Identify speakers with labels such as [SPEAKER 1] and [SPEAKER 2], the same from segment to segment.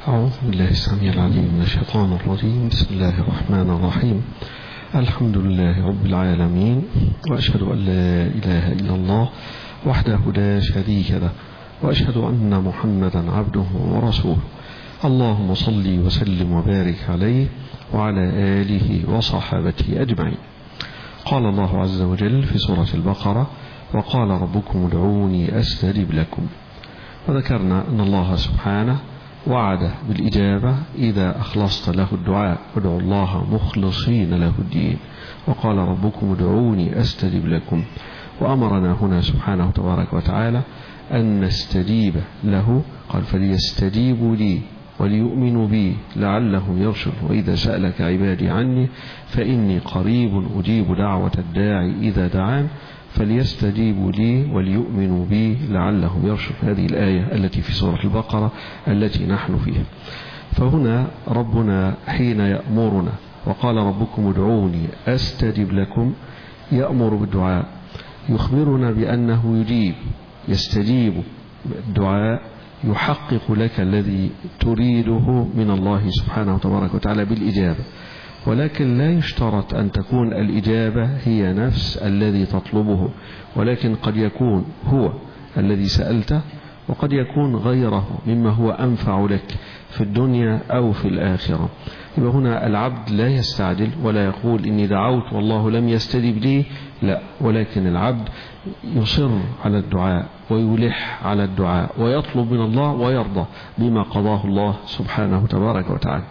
[SPEAKER 1] أعوذ بالله السميع العليم من الشيطان الرجيم. بسم الله الرحمن الرحيم. الحمد لله رب العالمين، وأشهد أن لا إله إلا الله وحده لا شريك له، وأشهد أن محمدا عبده ورسوله. اللهم صل وسلم وبارك عليه وعلى آله وصحابته أجمعين. قال الله عز وجل في سورة البقرة: وقال ربكم ادعوني أستجب لكم. وذكرنا أن الله سبحانه وعد بالإجابة إذا أخلصت له الدعاء، ادعوا الله مخلصين له الدين. وقال ربكم ادعوني أستجب لكم. وأمرنا هنا سبحانه تبارك وتعالى أن نستجيب له، قال: فليستجيبوا لي وليؤمنوا بي لعلهم يرشدون. وإذا سألك عبادي عني فإني قريب أجيب دعوة الداعي إذا دعان فليستجيبوا لي وليؤمنوا بي لعلهم يرشدون. هذه الآية التي في سورة البقرة التي نحن فيها. فهنا ربنا حين يأمرنا وقال ربكم ادعوني أستجب لكم، يأمر بالدعاء، يخبرنا بأنه يجيب، يستجيب الدعاء، يحقق لك الذي تريده من الله سبحانه وتبارك وتعالى بالإجابة. ولكن لا يشترط أن تكون الإجابة هي نفس الذي تطلبه، ولكن قد يكون هو الذي سألته، وقد يكون غيره مما هو أنفع لك في الدنيا أو في الآخرة. يبقى هنا العبد لا يستعجل ولا يقول إني دعوت والله لم يستجب لي، لا، ولكن العبد يصر على الدعاء ويلح على الدعاء ويطلب من الله ويرضى بما قضاه الله سبحانه تبارك وتعالى.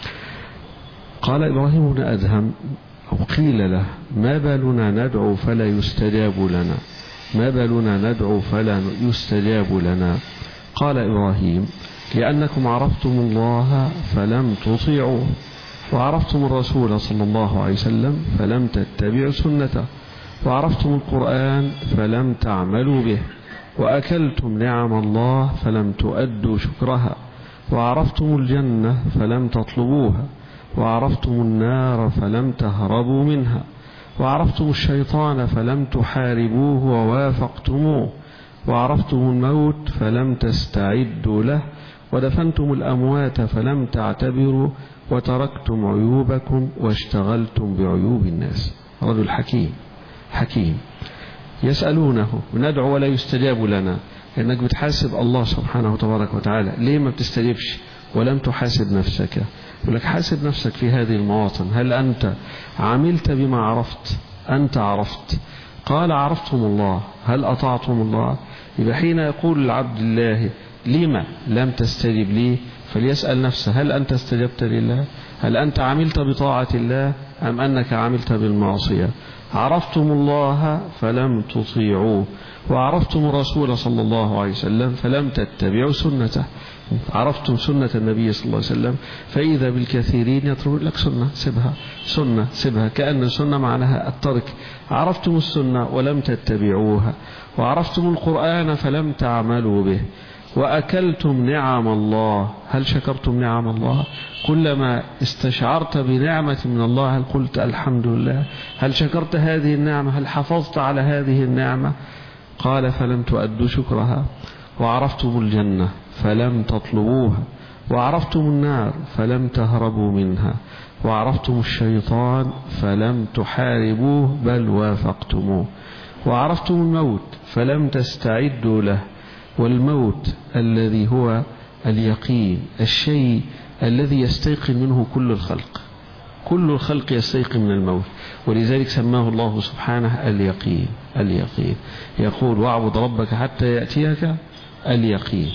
[SPEAKER 1] قال إبراهيم بن أدهم أو قيل له: ما بالنا ندعو فلا يستجاب لنا، ما بالنا ندعو فلا يستجاب لنا؟ قال إبراهيم: لأنكم عرفتم الله فلم تطيعوه، وعرفتم الرسول صلى الله عليه وسلم فلم تتبعوا سنته، وعرفتم القرآن فلم تعملوا به، وأكلتم نعم الله فلم تؤدوا شكرها، وعرفتم الجنة فلم تطلبوها، وعرفتم النار فلم تهربوا منها، وعرفتم الشيطان فلم تحاربوه ووافقتموه، وعرفتم الموت فلم تستعدوا له، ودفنتم الأموات فلم تعتبروا، وتركتم عيوبكم واشتغلتم بعيوب الناس. رجل حكيم يسألونه: ندعو ولا يستجاب لنا. إنك بتحاسب الله سبحانه تبارك وتعالى، ليه ما بتستجيبش ولم تحاسب نفسك؟ يقول لك: حاسب نفسك في هذه المواطن، هل أنت عملت بما عرفت؟ أنت عرفت، قال: عرفتم الله، هل أطعتم الله؟ يبقى حين يقول العبد الله: لما لم تستجب لي؟ فليسأل نفسه: هل أنت استجبت لله؟ هل أنت عملت بطاعة الله أم أنك عملت بالمعصية؟ عرفتم الله فلم تطيعوه، وعرفتم الرسول صلى الله عليه وسلم فلم تتبعوا سنته. عرفتم سنة النبي صلى الله عليه وسلم، فإذا بالكثيرين يترك لك سنة سبها، سنة سبها، كأن السنة معناها الترك. عرفتم السنة ولم تتبعوها، وعرفتم القرآن فلم تعملوا به، وأكلتم نعم الله. هل شكرتم نعم الله؟ كلما استشعرت بنعمة من الله هل قلت الحمد لله؟ هل شكرت هذه النعمة؟ هل حافظت على هذه النعمة؟ قال: فلم تؤدوا شكرها. وعرفتم الجنة فلم تطلبوها، وعرفتم النار فلم تهربوا منها، وعرفتم الشيطان فلم تحاربوه بل وافقتموه، وعرفتم الموت فلم تستعدوا له. والموت الذي هو اليقين، الشيء الذي يستيقن منه كل الخلق، كل الخلق يستيقن من الموت، ولذلك سماه الله سبحانه اليقين. يقول: واعبد ربك حتى يأتيك اليقين،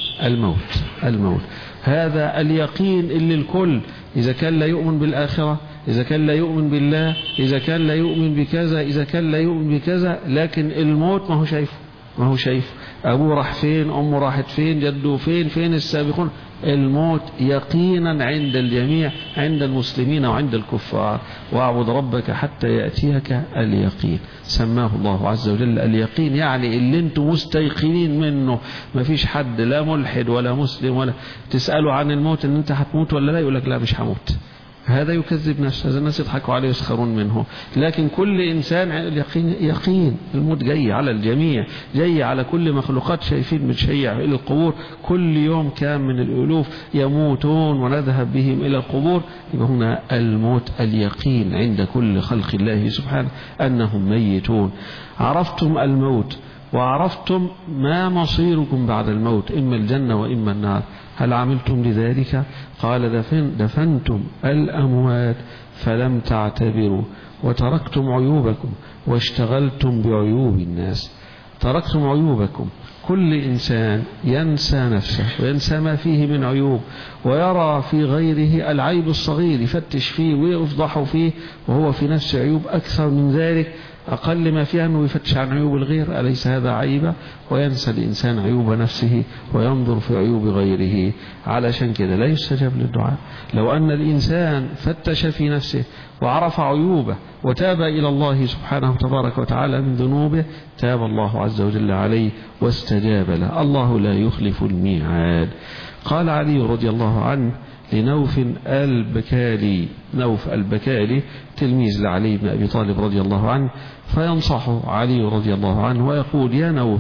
[SPEAKER 1] الموت. هذا اليقين اللي الكل، إذا كان لا يؤمن بالآخرة، إذا كان لا يؤمن بالله، إذا كان لا يؤمن بكذا، إذا كان لا يؤمن بكذا، لكن الموت ما هو شايف أبوه راح فين، أمه راحت فين، جده فين السابقون. الموت يقينا عند الجميع، عند المسلمين وعند الكفار. واعبد ربك حتى يأتيك اليقين، سماه الله عز وجل اليقين، يعني اللي انتم مستيقنين منه. ما فيش حد لا ملحد ولا مسلم ولا تسأله عن الموت ان انت هتموت ولا لا، يقول لك لا مش هموت، هذا يكذب نفسه، هذا الناس يضحكوا عليه ويسخرون منه. لكن كل إنسان يقين الموت جاي على الجميع، جاي على كل مخلوقات شايفين متشيع إلى القبور، كل يوم كام من الألوف يموتون ونذهب بهم إلى القبور. يبقى هنا الموت اليقين عند كل خلق الله سبحانه أنهم ميتون. عرفتم الموت وعرفتم ما مصيركم بعد الموت، إما الجنة وإما النار، هل عملتم لذلك؟ قال دفنتم الأموات فلم تعتبروا وتركتم عيوبكم واشتغلتم بعيوب الناس. تركتم عيوبكم، كل إنسان ينسى نفسه وينسى ما فيه من عيوب ويرى في غيره العيب الصغير، يفتش فيه ويفضح فيه، وهو في نفسه عيوب أكثر من ذلك، أقل ما فيها أنه يفتش عن عيوب الغير، أليس هذا عيبا؟ وينسى الإنسان عيوب نفسه وينظر في عيوب غيره. علشان كده لا يستجاب للدعاء. لو أن الإنسان فتش في نفسه وعرف عيوبه وتاب إلى الله سبحانه تبارك وتعالى من ذنوبه، تاب الله عز وجل عليه واستجاب له. الله لا يخلف الميعاد. قال علي رضي الله عنه لنوف البكالي، نوف البكالي تلميذ لعلي بن أبي طالب رضي الله عنه، فينصحه علي رضي الله عنه ويقول: يا نوف،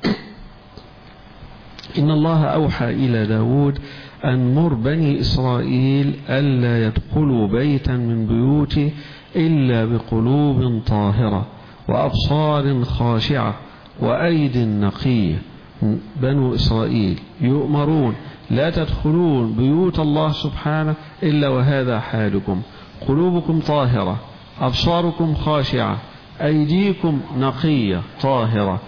[SPEAKER 1] إن الله أوحى إلى داود أن مر بني إسرائيل ألا يدخلوا بيتا من بيوته إلا بقلوب طاهرة وأبصار خاشعة وأيد نقية. بنو إسرائيل يؤمرون لا تدخلون بيوت الله سبحانه إلا وهذا حالكم، قلوبكم طاهرة، أبصاركم خاشعة، أيديكم نقية طاهرة.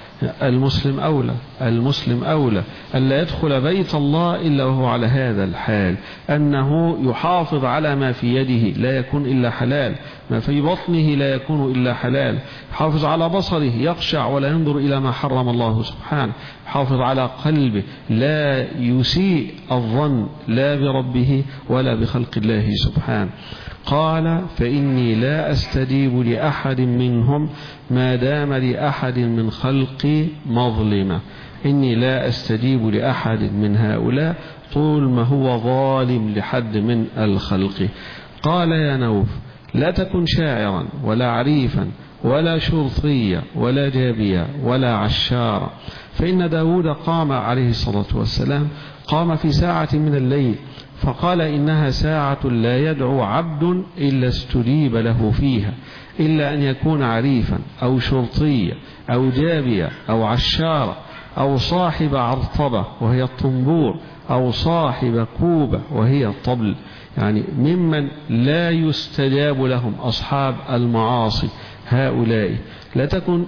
[SPEAKER 1] المسلم أولى ألا يدخل بيت الله إلا وهو على هذا الحال، أنه يحافظ على ما في يده لا يكون إلا حلال، ما في بطنه لا يكون إلا حلال، يحافظ على بصره يخشع ولا ينظر إلى ما حرم الله سبحانه، يحافظ على قلبه لا يسيء الظن لا بربه ولا بخلق الله سبحانه. قال: فإني لا أستجيب لأحد منهم ما دام لأحد من خلقي مظلمة. إني لا أستجيب لأحد من هؤلاء طول ما هو ظالم لحد من الخلق. قال: يا نوف، لا تكن شاعرا ولا عريفا ولا شرطيا ولا جابيا ولا عشارا. فإن داود قام عليه الصلاة والسلام قام في ساعة من الليل فقال: إنها ساعة لا يدعو عبد إلا استجيب له فيها، إلا أن يكون عريفا أو شرطيا أو جابيا أو عشارا أو صاحب عرطبة وهي الطنبور أو صاحب كوبة وهي الطبل، يعني ممن لا يستجاب لهم أصحاب المعاصي هؤلاء. لا تكن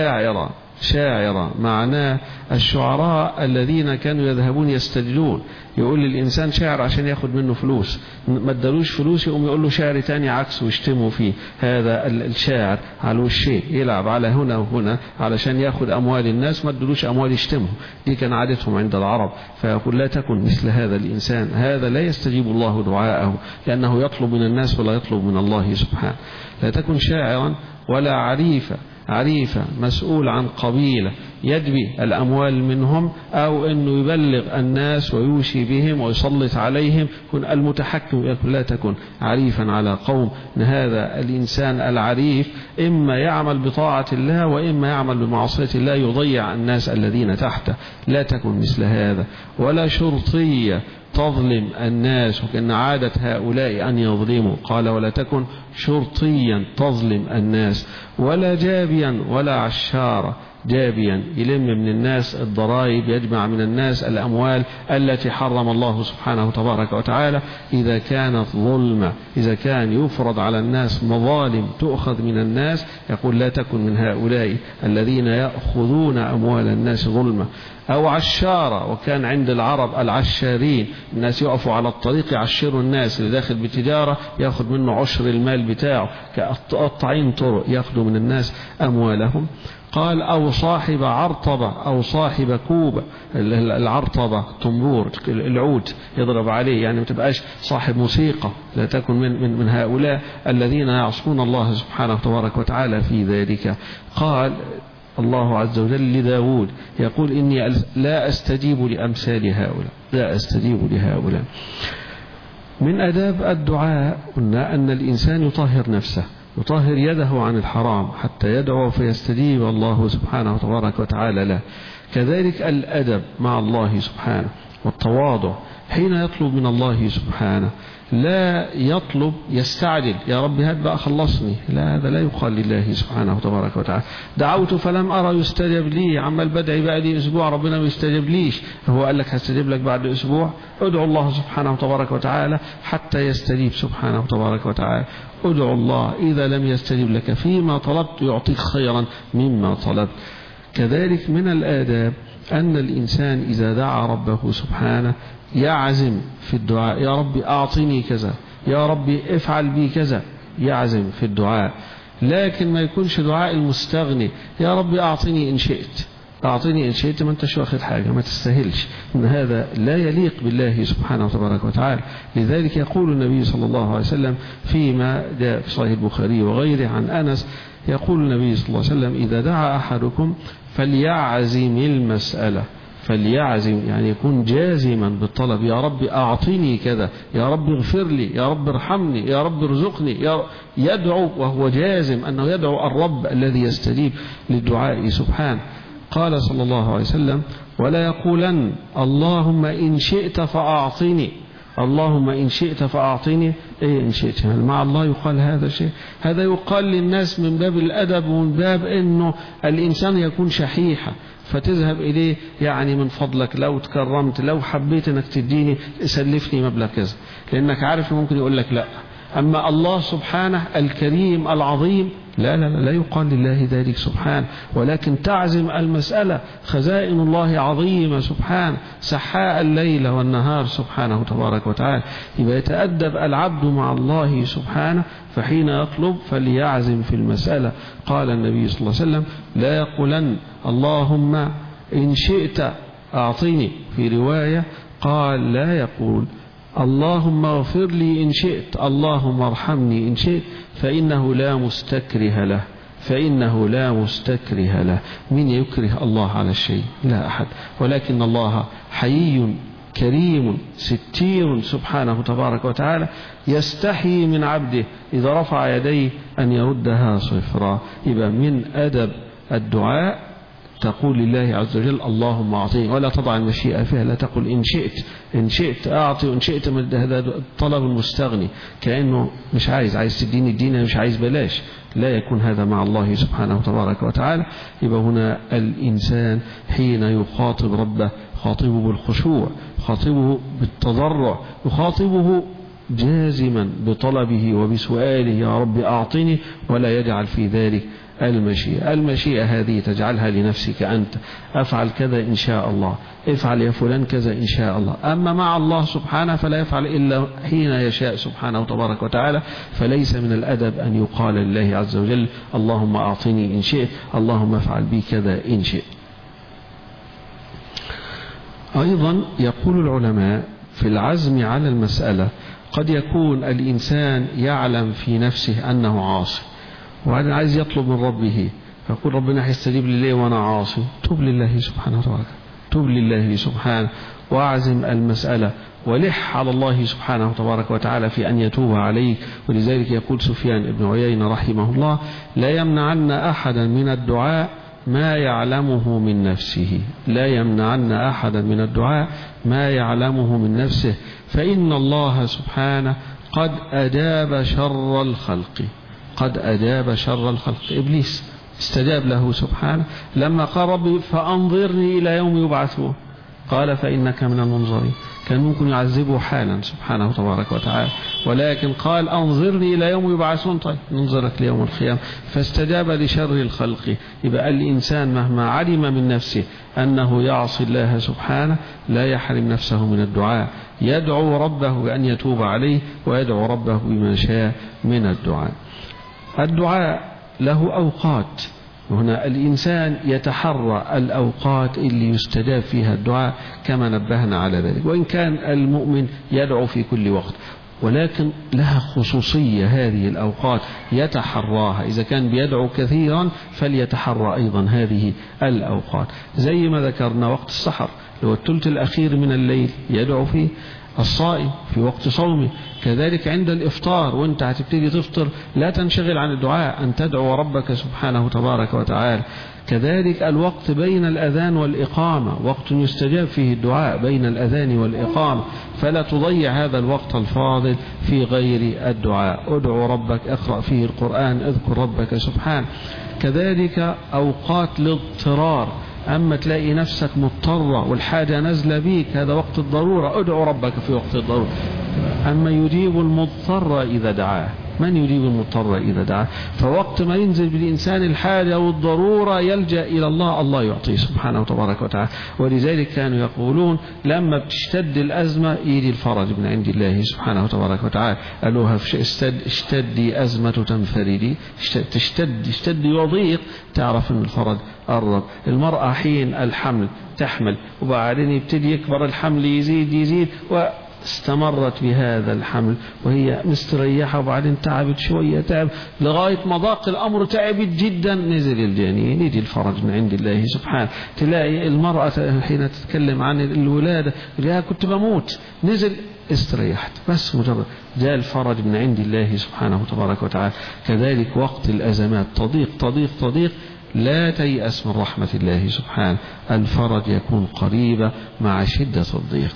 [SPEAKER 1] شاعرة معناه الشعراء الذين كانوا يذهبون يستجلون، يقول للإنسان شاعر عشان ياخد منه فلوس، ما ادالوش فلوس يقوم يقول له شاعر تاني عكسه ويشتموا فيه. هذا الشاعر على الشيء يلعب على هنا وهنا علشان ياخد أموال الناس، ما ادالوش أموال يشتمه. دي كان عادتهم عند العرب. فيقول: لا تكن مثل هذا الإنسان، هذا لا يستجيب الله دعاءه لأنه يطلب من الناس ولا يطلب من الله سبحانه. لا تكن شاعرا ولا عريفة مسؤول عن قبيلة يدبي الأموال منهم، أو أنه يبلغ الناس ويوشي بهم ويسلط عليهم، كن المتحكم. يقول: لا تكن عريفا على قوم. هذا الإنسان العريف إما يعمل بطاعة الله وإما يعمل بمعصية الله، يضيع الناس الذين تحته. لا تكن مثل هذا. ولا شرطية تظلم الناس، وكأن عادة هؤلاء أن يظلموا. قال: ولا تكن شرطيا تظلم الناس. ولا جابيا ولا عشارا. جابيا يلم من الناس الضرائب، يجمع من الناس الأموال التي حرم الله سبحانه تبارك وتعالى إذا كانت ظلمة، إذا كان يفرض على الناس مظالم تؤخذ من الناس. يقول: لا تكن من هؤلاء الذين يأخذون أموال الناس ظلمة. أو عشارة، وكان عند العرب العشارين، الناس يقفوا على الطريق يعشروا الناس، اللي داخل بتجارة يأخذ منه عشر المال بتاعه، كقطاعين طرق يأخذوا من الناس أموالهم. قال: أو صاحب عرطبة أو صاحب كوبة. العرطبة طنبور العود يضرب عليه، يعني ما تبقاش صاحب موسيقى. لا تكن من هؤلاء الذين يعصون الله سبحانه تبارك وتعالى في ذلك. قال الله عز وجل لداود يقول: إني لا أستجيب لأمثال هؤلاء، لا أستجيب لهؤلاء. من آداب الدعاء قلنا أن الإنسان يطهر نفسه، يطهر يده عن الحرام حتى يدعو فيستجيب الله سبحانه وتبارك وتعالى له. كذلك الأدب مع الله سبحانه والتواضع حين يطلب من الله سبحانه، لا يطلب يستعجل يا رب هات بقى خلصني، لا، هذا لا يقال لله سبحانه وتبارك وتعالى. دعوت فلم أرى يستجب لي، عمال بدعي بقى لي أسبوع ربنا ما يستجب ليش، هو قال لك هستجيب لك بعد أسبوع؟ ادعو الله سبحانه وتبارك وتعالى حتى يستجيب سبحانه وتبارك وتعالى. ادعو الله إذا لم يستجب لك فيما طلبت يعطيك خيرا مما طلبت. كذلك من الآداب أن الإنسان إذا دعا ربه سبحانه يعزم في الدعاء، يا رب أعطني كذا، يا رب افعل بي كذا، يعزم في الدعاء. لكن ما يكونش دعاء المستغني، يا رب أعطني إن شئت، أعطني إن شئت، ما أنتش واخد حاجة، ما تستاهلش، إن هذا لا يليق بالله سبحانه وتبارك وتعالى. لذلك يقول النبي صلى الله عليه وسلم فيما جاء في صحيح البخاري وغيره عن أنس، يقول النبي صلى الله عليه وسلم إذا دعا أحدكم فليعزم المسألة، فليعزم يعني يكون جازما بالطلب، يا رب أعطني كذا، يا رب اغفر لي، يا رب ارحمني، يا رب ارزقني، يدعو وهو جازم أنه يدعو الرب الذي يستجيب للدعاء سبحانه. قال صلى الله عليه وسلم ولا يقولن اللهم إن شئت فأعطني، اللهم إن شئت فأعطني، إيه إن شئت؟ هل مع الله يقال هذا الشيء؟ هذا يقال للناس من باب الأدب ومن باب أنه الإنسان يكون شحيحا فتذهب إليه، يعني من فضلك لو تكرمت لو حبيت أنك تديني سلفني مبلغ كذا، لأنك عارف ممكن يقول لك لا. أما الله سبحانه الكريم العظيم لا يقال لله ذلك سبحانه، ولكن تعزم المسألة. خزائن الله عظيمة سبحانه، سحاء الليل والنهار سبحانه تبارك وتعالى. يبقى يتأدب العبد مع الله سبحانه، فحين يطلب فليعزم في المسألة. قال النبي صلى الله عليه وسلم لا يقولن اللهم إن شئت أعطني، في رواية قال لا يقول اللهم اغفر لي إن شئت، اللهم ارحمني إن شئت، فإنه لا مستكره له، فإنه لا مستكره له. من يكره الله على الشيء؟ لا أحد، ولكن الله حيي كريم ستير سبحانه تبارك وتعالى، يستحي من عبده إذا رفع يديه أن يردها صفرا. يبقى من أدب الدعاء تقول لله عز وجل اللهم أعطيني، ولا تضع المشيئة فيها، لا تقول إن شئت، إن شئت أعطي وإن شئت، هذا طلب المستغني، كأنه مش عايز تديني الدين، مش عايز بلاش، لا يكون هذا مع الله سبحانه تبارك وتعالى. يبقى هنا الإنسان حين يخاطب ربه خاطبه بالخشوع، خاطبه بالتضرع، يخاطبه جازما بطلبه وبسؤاله يا رب أعطني، ولا يجعل في ذلك المشيئة. المشيئة هذه تجعلها لنفسك أنت، أفعل كذا إن شاء الله، افعل يا فلان كذا إن شاء الله. أما مع الله سبحانه فلا يفعل إلا حين يشاء سبحانه تبارك وتعالى. فليس من الأدب أن يقال لله عز وجل اللهم أعطني إن شئت، اللهم افعل بي كذا إن شئت. أيضا يقول العلماء في العزم على المسألة قد يكون الإنسان يعلم في نفسه أنه عاصي، وأنا عايز يطلب من ربه، فيقول ربنا هيستجيب لي ليه وأنا عاصي؟ توب لله سبحانه وتعالى، توب لله سبحانه وأعزم المسألة، ولح على الله سبحانه وتبارك وتعالى في أن يتوب عليك. ولذلك يقول سفيان بن عيينة رحمه الله لا يمنعن أحدا من الدعاء ما يعلمه من نفسه، لا يمنعن أحدا من الدعاء ما يعلمه من نفسه، فإن الله سبحانه قد أجاب شر الخلق، قد أجاب شر الخلق. إبليس استجاب له سبحانه لما قال ربي فأنظرني إلى يوم يبعثون، قال فإنك من المنظرين. كان ممكن يعذبه حالا سبحانه تبارك وتعالى، ولكن قال أنظرني إلى يوم يبعثون، طيب ننظرك ليوم القيامة، فاستجاب لشر الخلق. يبقى الإنسان مهما علم من نفسه أنه يعصي الله سبحانه لا يحرم نفسه من الدعاء، يدعو ربه بأن يتوب عليه، ويدعو ربه بما شاء من الدعاء. الدعاء له أوقات، وهنا الإنسان يتحرى الأوقات اللي يستجاب فيها الدعاء كما نبهنا على ذلك، وإن كان المؤمن يدعو في كل وقت، ولكن لها خصوصية هذه الأوقات يتحراها. إذا كان بيدعو كثيرا فليتحرى أيضا هذه الأوقات، زي ما ذكرنا وقت السحر اللي هو الثلث الأخير من الليل يدعو فيه، الصائم في وقت صومه. كذلك عند الإفطار وانت هتبتدي تفطر لا تنشغل عن الدعاء، أن تدعو ربك سبحانه تبارك وتعالى. كذلك الوقت بين الأذان والإقامة وقت يستجاب فيه الدعاء بين الأذان والإقامة، فلا تضيع هذا الوقت الفاضل في غير الدعاء. ادعو ربك، اقرأ فيه القرآن، اذكر ربك سبحانه. كذلك أوقات الاضطرار، أما تلاقي نفسك مضطرة والحاجة نزل بيك، هذا وقت الضرورة، ادعو ربك في وقت الضرورة. أما يجيب المضطر إذا دعاه، من يجيب المضطر إذا دعاه؟ فوقت ما ينزل بالإنسان الحاجة والضرورة يلجأ إلى الله، الله يعطيه سبحانه تبارك وتعالى. ولذلك كانوا يقولون لما بتشتد الأزمة يجي الفرج من عند الله سبحانه تبارك وتعالى. قالوها اشتدي أزمة تنفردي، اشتدي وضيق، تعرف أن الفرج قرب. المرأة حين الحمل تحمل وبعدين يبتدي يكبر الحمل، يزيد استمرت بهذا الحمل وهي مستريحة، وبعدين تعبت شوية، تعب لغاية ما ضاق الأمر، تعبت جدا، نزل الجنين، يجي الفرج من عند الله سبحانه. تلاقي المرأة حين تتكلم عن الولادة لها كنت بموت، نزل استريحت، بس مجرد جاء الفرج من عند الله سبحانه تبارك وتعالى. كذلك وقت الأزمات تضيق، لا تيأس من رحمة الله سبحانه، الفرج يكون قريبا مع شدة الضيق.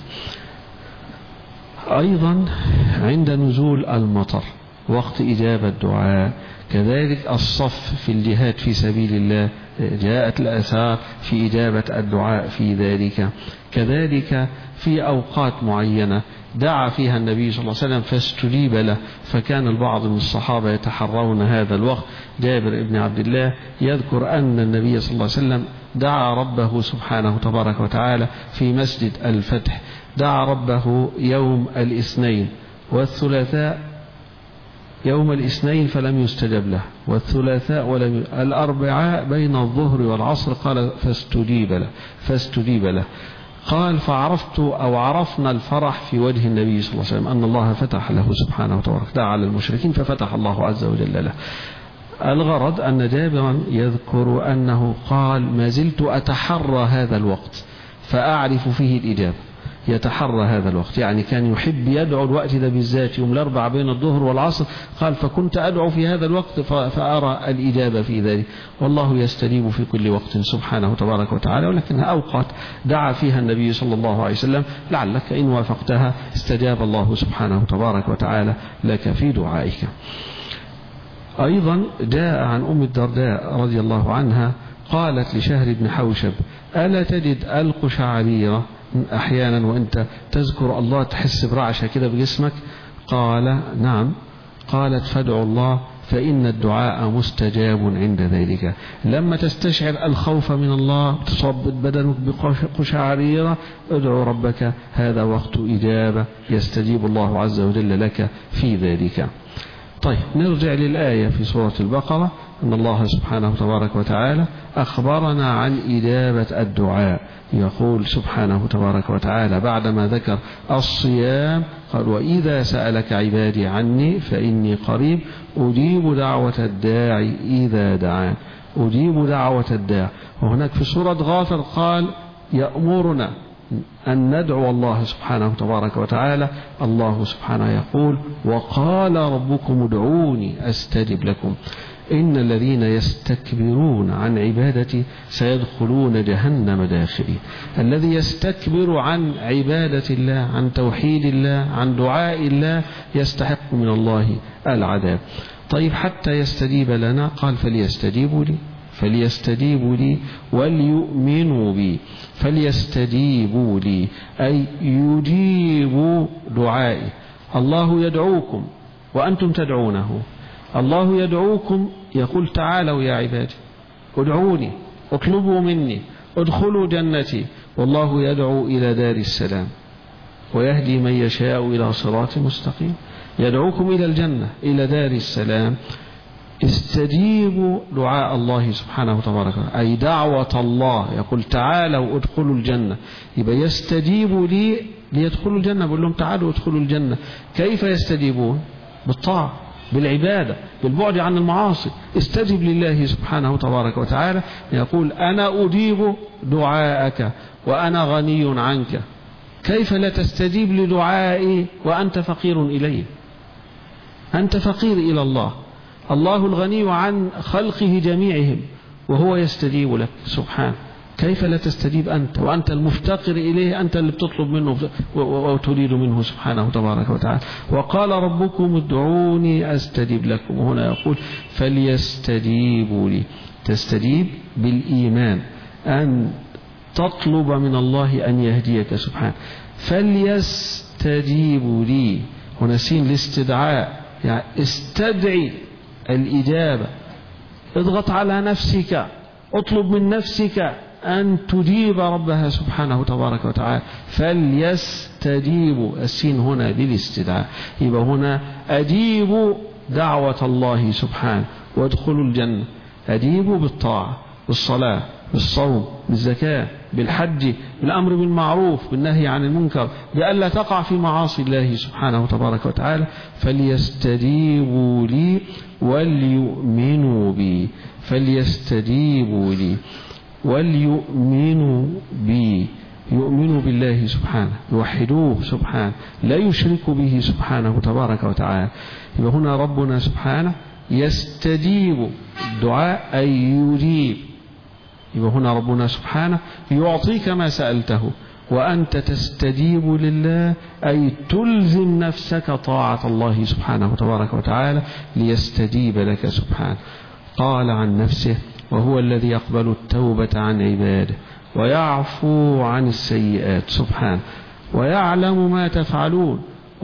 [SPEAKER 1] أيضا عند نزول المطر وقت إجابة الدعاء. كذلك الصف في الجهاد في سبيل الله، جاءت الآثار في إجابة الدعاء في ذلك. كذلك في أوقات معينة دعا فيها النبي صلى الله عليه وسلم فاستجيب له، فكان البعض من الصحابة يتحرون هذا الوقت. جابر بن عبد الله يذكر أن النبي صلى الله عليه وسلم دعا ربه سبحانه تبارك وتعالى في مسجد الفتح، دعا ربه يوم الاثنين والثلاثاء، يوم الاثنين فلم يستجب له، والثلاثاء الأربعاء بين الظهر والعصر قال فاستجيب له. قال فعرفت أو عرفنا الفرح في وجه النبي صلى الله عليه وسلم أن الله فتح له سبحانه وتعالى، دعا على المشركين ففتح الله عز وجل له. الغرض أن جابرا يذكر أنه قال ما زلت أتحرى هذا الوقت فأعرف فيه الإجابة، يتحرى هذا الوقت، يعني كان يحب يدعو الوقت ده بالذات يوم الأربع بين الظهر والعصر. قال فكنت أدعو في هذا الوقت فأرى الإجابة في ذلك، والله يستجيب في كل وقت سبحانه تبارك وتعالى. ولكنها أوقات دعا فيها النبي صلى الله عليه وسلم لعلك إن وافقتها استجاب الله سبحانه تبارك وتعالى لك في دعائك. أيضا جاء عن أم الدرداء رضي الله عنها قالت لشهر بن حوشب ألا تجد القشعريرة أحيانا وأنت تذكر الله تحس برعشة كده بجسمك؟ قال نعم. قالت فادعوا الله فإن الدعاء مستجاب عند ذلك. لما تستشعر الخوف من الله تصبت بدنك بقشعريرة ادعو ربك، هذا وقت إجابة يستجيب الله عز وجل لك في ذلك. طيب نرجع للآية في سورة البقرة أن الله سبحانه تبارك وتعالى أخبرنا عن إجابة الدعاء. يقول سبحانه تبارك وتعالى بعدما ذكر الصيام قال وإذا سألك عبادي عني فإني قريب أجيب دعوة الداعي إذا دعان، أجيب دعوة الداعي. وهناك في سورة غافر قال يأمرنا أن ندعو الله سبحانه تبارك وتعالى. الله سبحانه يقول وقال ربكم ادعوني أستجب لكم إن الذين يستكبرون عن عبادتي سيدخلون جهنم داخلين. الذي يستكبر عن عبادة الله، عن توحيد الله، عن دعاء الله يستحق من الله العذاب. طيب حتى يستجيب لنا قال فليستجيبوا لي وليؤمنوا بي. فليستجيبوا لي أي يجيبوا دعائي. الله يدعوكم وأنتم تدعونه، الله يدعوكم يقول تعالوا يا عبادي ادعوني اطلبوا مني ادخلوا جنتي، والله يدعو إلى دار السلام ويهدي من يشاء إلى صراط مستقيم. يدعوكم إلى الجنة إلى دار السلام. استجيبوا دعاء الله سبحانه وتعالى أي دعوة الله، يقول تعالوا ادخلوا الجنة، يبقى يستجيبوا لي ليدخلوا الجنة، بقول لهم تعالوا ادخلوا الجنة. كيف يستجيبون؟ بالطاعة، بالعبادة، بالبعد عن المعاصي. استجب لله سبحانه تبارك وتعالى، يقول أنا أجيب دعاءك وأنا غني عنك. كيف لا تستجيب لدعائي وأنت فقير إليه؟ أنت فقير إلى الله، الله الغني عن خلقه جميعهم وهو يستجيب لك سبحانه. كيف لا تستجيب أنت وأنت المفتقر إليه؟ أنت اللي بتطلب منه وتريد منه سبحانه تبارك وتعالى. وقال ربكم ادعوني أستجيب لكم، وهنا يقول فليستجيبوا لي. تستجيب بالإيمان، أن تطلب من الله أن يهديك سبحانه. فليستجيبوا لي، هنا سين الاستدعاء، يعني استدعي الإجابة، اضغط على نفسك، اطلب من نفسك أن تجيب ربها سبحانه تبارك وتعالى. فليستجيبوا، السين هنا للاستدعاء، يبقى هنا أجيبوا دعوة الله سبحانه وادخلوا الجنة. أجيبوا بالطاعة، بالصلاة، بالصوم، بالزكاة، بالحج، بالأمر بالمعروف، بالنهي عن المنكر، بألا تقع في معاصي الله سبحانه تبارك وتعالى. فليستجيبوا لي وليؤمنوا بي. فليستجيبوا لي وليؤمنوا بي، يؤمنوا بالله سبحانه، يوحدوه سبحانه، لا يشركوا به سبحانه تبارك وتعالى. يبقى هنا ربنا سبحانه يستجيب الدعاء أي يجيب. يبقى هنا ربنا سبحانه يعطيك ما سألته، وأنت تستجيب لله أي تلزم نفسك طاعة الله سبحانه تبارك وتعالى ليستجيب لك سبحانه. قال عن نفسه وهو الذي يقبل التوبة عن عباده ويعفو عن السيئات سبحانه، ويعلم ما تفعلون،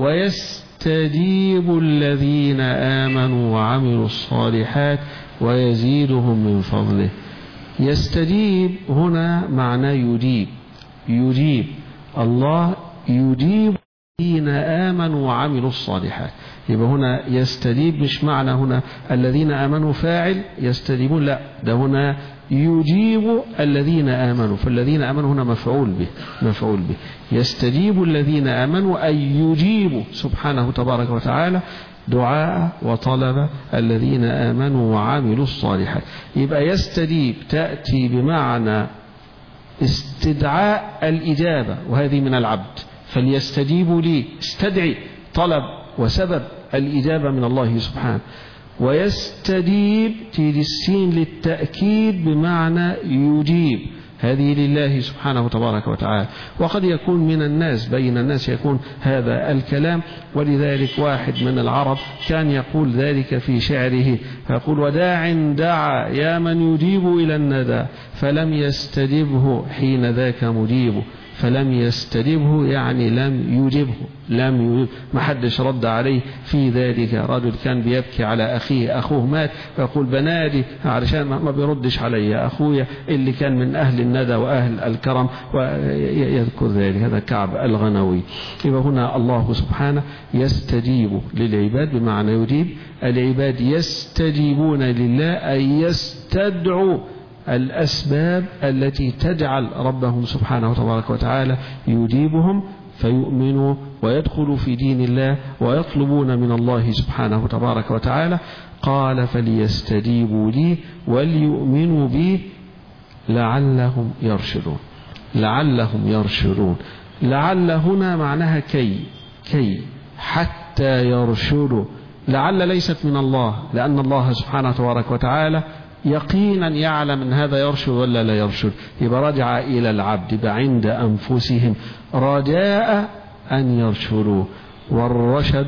[SPEAKER 1] ويستجيب الذين آمنوا وعملوا الصالحات ويزيدهم من فضله. يستجيب هنا معناه يجيب، يجيب الله يجيب الذين آمنوا وعملوا الصالحات. يبقى هنا يستجيب مش معنى هنا الذين آمنوا فاعل يستجيبون، لا، ده هنا يجيب الذين آمنوا، فالذين آمنوا هنا مفعول به، مفعول به. يستجيب الذين آمنوا أي يجيب سبحانه تبارك وتعالى دعاء وطلب الذين آمنوا وعملوا الصالحات. يبقى يستجيب تأتي بمعنى استدعاء الإجابة، وهذه من العبد. فليستجيبوا لي، استدعي طلب وسبب الإجابة من الله سبحانه. ويستجيب تيجي السين للتأكيد بمعنى يجيب، هذه لله سبحانه تبارك وتعالى. وقد يكون من الناس، بين الناس يكون هذا الكلام، ولذلك واحد من العرب كان يقول ذلك في شعره، فيقول وداع دعا يا من يجيب إلى الندى فلم يستجبه حين ذاك مجيب. فلم يستجبه يعني لم يجبه، لم يجب، ما حدش رد عليه في ذلك. رجل كان بيبكي على أخيه، أخوه مات، فيقول بنادي علشان ما بيردش علي أخويا اللي كان من أهل الندى وأهل الكرم، ويذكر ذلك. هذا كعب الغنوي. يبقى هنا الله سبحانه يستجيب للعباد بمعنى يجيب. العباد يستجيبون لله أي يستدعوا الأسباب التي تجعل ربهم سبحانه تبارك وتعالى يجيبهم، فيؤمنوا ويدخلوا في دين الله ويطلبون من الله سبحانه تبارك وتعالى. قال فليستجيبوا لي وليؤمنوا بي لعلهم يرشدون. لعلهم يرشدون، لعل هنا معناها كي حتى يرشدوا. لعل ليست من الله، لأن الله سبحانه تبارك وتعالى يقينا يعلم ان هذا يرشد ولا لا يرشد. يبقى رجع الى العبد عند انفسهم رجاء ان يرشدوا. والرشد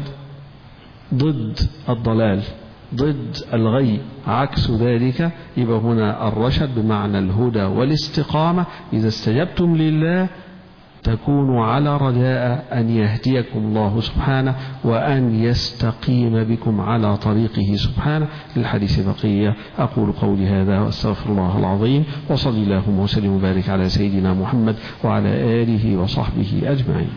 [SPEAKER 1] ضد الضلال، ضد الغي، عكس ذلك. يبقى هنا الرشد بمعنى الهدى والاستقامة. إذا استجبتم لله تكونوا على رجاء أن يهديكم الله سبحانه وأن يستقيم بكم على طريقه سبحانه. للحديث بقية. أقول قولي هذا وأستغفر الله العظيم، وصلي اللهم وسلم وبارك على سيدنا محمد وعلى آله وصحبه أجمعين.